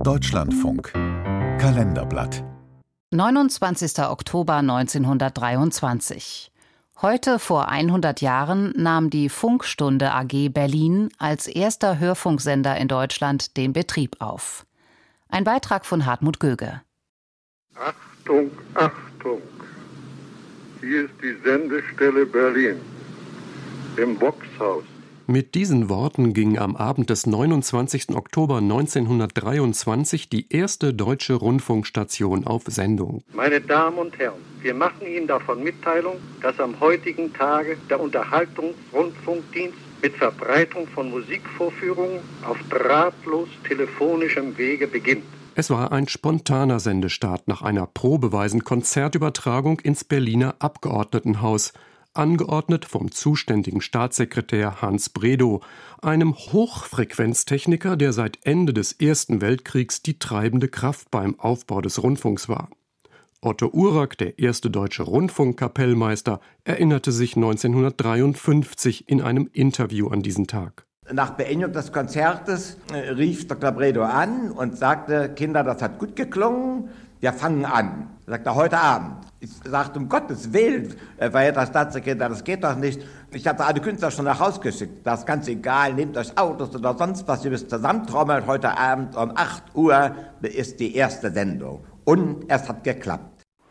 Deutschlandfunk Kalenderblatt 29. Oktober 1923. Heute vor 100 Jahren nahm die Funkstunde AG Berlin als erster Hörfunksender in Deutschland den Betrieb auf. Ein Beitrag von Hartmut Göge. Achtung, Achtung! Hier ist die Sendestelle Berlin im Boxhaus. Mit diesen Worten ging am Abend des 29. Oktober 1923 die erste deutsche Rundfunkstation auf Sendung. Meine Damen und Herren, wir machen Ihnen davon Mitteilung, dass am heutigen Tage der Unterhaltungsrundfunkdienst mit Verbreitung von Musikvorführungen auf drahtlos telefonischem Wege beginnt. Es war ein spontaner Sendestart nach einer probeweisen Konzertübertragung ins Berliner Abgeordnetenhaus, angeordnet vom zuständigen Staatssekretär Hans Bredow, einem Hochfrequenztechniker, der seit Ende des Ersten Weltkriegs die treibende Kraft beim Aufbau des Rundfunks war. Otto Urak, der erste deutsche Rundfunkkapellmeister, erinnerte sich 1953 in einem Interview an diesen Tag. Nach Beendigung des Konzertes rief Dr. Bredow an und sagte: Kinder, das hat gut geklungen, wir fangen an. Er sagte: heute Abend. Ich sagte: um Gottes Willen, verehrter Staatssekretär, das geht doch nicht. Ich habe alle Künstler schon nach Hause geschickt. Das ist ganz egal, nehmt euch Autos oder sonst was, ihr müsst zusammentrommeln. Heute Abend um 8 Uhr ist die erste Sendung. Und es hat geklappt.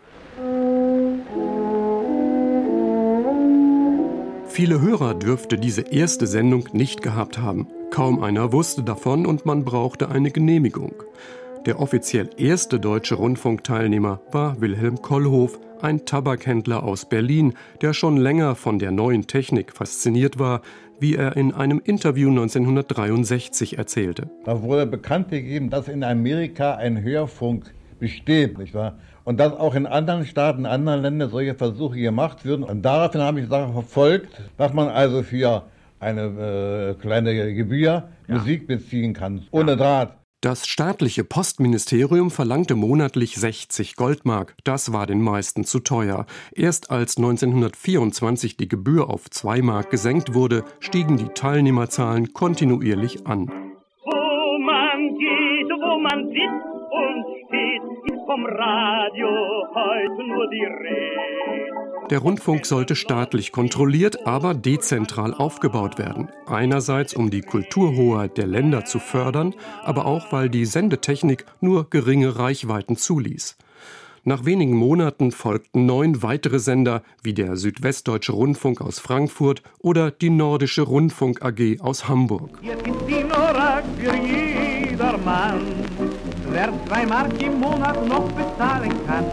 Viele Hörer dürfte diese erste Sendung nicht gehabt haben. Kaum einer wusste davon und man brauchte eine Genehmigung. Der offiziell erste deutsche Rundfunkteilnehmer war Wilhelm Kollhoff, ein Tabakhändler aus Berlin, der schon länger von der neuen Technik fasziniert war, wie er in einem Interview 1963 erzählte. Da wurde bekannt gegeben, dass in Amerika ein Hörfunk besteht, nicht wahr? Und dass auch in anderen Staaten, in anderen Ländern solche Versuche gemacht würden. Und daraufhin habe ich die Sache verfolgt, dass man also für eine kleine Gebühr Musik beziehen kann, ohne Draht. Das staatliche Postministerium verlangte monatlich 60 Goldmark. Das war den meisten zu teuer. Erst als 1924 die Gebühr auf 2 Mark gesenkt wurde, stiegen die Teilnehmerzahlen kontinuierlich an. Wo man geht, wo man sitzt und steht, ist vom Radio heute nur die Rede. Der Rundfunk sollte staatlich kontrolliert, aber dezentral aufgebaut werden. Einerseits, um die Kulturhoheit der Länder zu fördern, aber auch, weil die Sendetechnik nur geringe Reichweiten zuließ. Nach wenigen Monaten folgten 9 weitere Sender, wie der Südwestdeutsche Rundfunk aus Frankfurt oder die Nordische Rundfunk AG aus Hamburg. Hier ist die Nora für jedermann, wer 2 Mark im Monat noch bezahlen kann.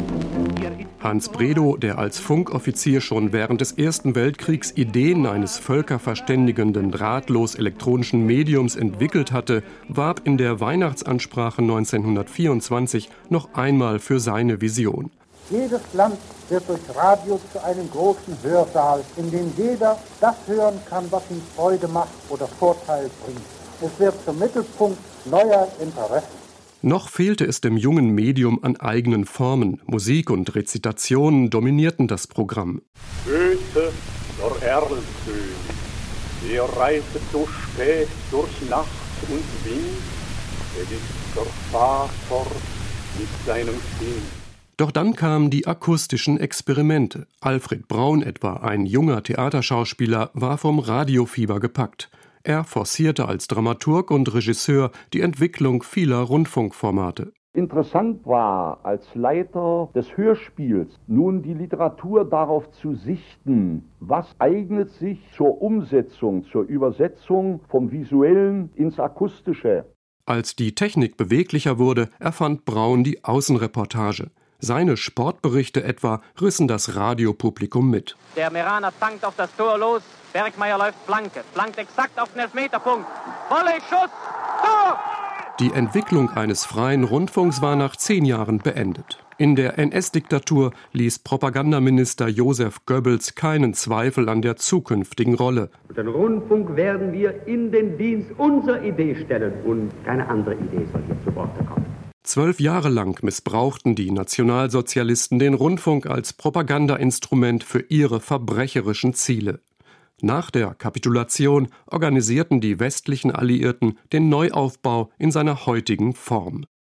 Hans Bredow, der als Funkoffizier schon während des Ersten Weltkriegs Ideen eines völkerverständigenden, drahtlos elektronischen Mediums entwickelt hatte, warb in der Weihnachtsansprache 1924 noch einmal für seine Vision. Jedes Land wird durch Radio zu einem großen Hörsaal, in dem jeder das hören kann, was ihm Freude macht oder Vorteil bringt. Es wird zum Mittelpunkt neuer Interessen. Noch fehlte es dem jungen Medium an eigenen Formen. Musik und Rezitationen dominierten das Programm. Goethe, der Erlkönig, der reitet so spät durch Nacht und Wind, er ist der Vater mit seinem Kind. Doch dann kamen die akustischen Experimente. Alfred Braun etwa, ein junger Theaterschauspieler, war vom Radiofieber gepackt. Er forcierte als Dramaturg und Regisseur die Entwicklung vieler Rundfunkformate. Interessant war als Leiter des Hörspiels nun die Literatur darauf zu sichten, was eignet sich zur Umsetzung, zur Übersetzung vom Visuellen ins Akustische. Als die Technik beweglicher wurde, erfand Braun die Außenreportage. Seine Sportberichte etwa rissen das Radiopublikum mit. Der Meraner tankt auf das Tor los. Bergmeier läuft Flanke. Flankt exakt auf den Elfmeterpunkt. Volley, Schuss, Tor! Die Entwicklung eines freien Rundfunks war nach 10 Jahren beendet. In der NS-Diktatur ließ Propagandaminister Josef Goebbels keinen Zweifel an der zukünftigen Rolle. Den Rundfunk werden wir in den Dienst unserer Idee stellen und keine andere Idee soll hier zu Wort kommen. 12 Jahre lang missbrauchten die Nationalsozialisten den Rundfunk als Propagandainstrument für ihre verbrecherischen Ziele. Nach der Kapitulation organisierten die westlichen Alliierten den Neuaufbau in seiner heutigen Form.